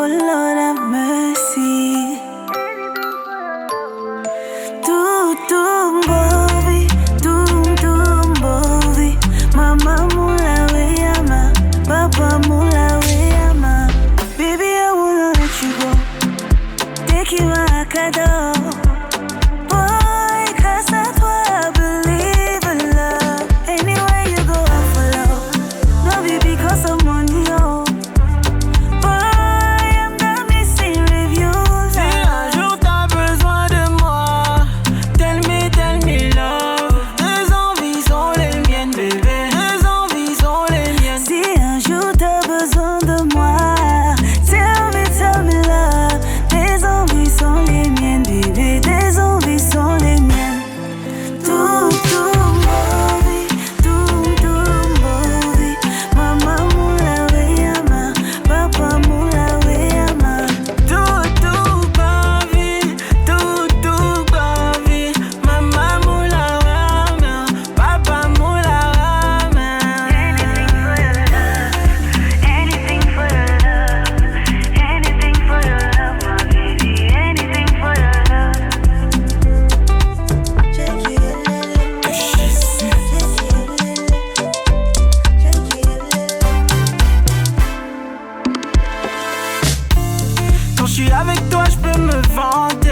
Lord have mercy. Tumbovi, tumbovi. Mama mula weyama, papa mula weyama. Baby, I wanna let you go. Take you like a dog. Boy, cause that's why I believe in love. Anywhere you go, I follow. No be because of money, oh. Boy, I'm not missing reviews. Si un jour t'as besoin de moi, tell me love. Tes envies sont les miennes, bébé. Tes envies sont les miennes. Si un jour t'as besoin de moi, tell me love. Tes envies sont les miennes, bébé. Tes envies sont les miennes. Tumbovi, tumbovi. Mama mula weyama, papa mula weyama. Tout bavi. Mama moula wama, papa moula wama. Anything for your love, anything for your love, my baby, anything for your love. Quand je suis avec toi, je peux me vanter.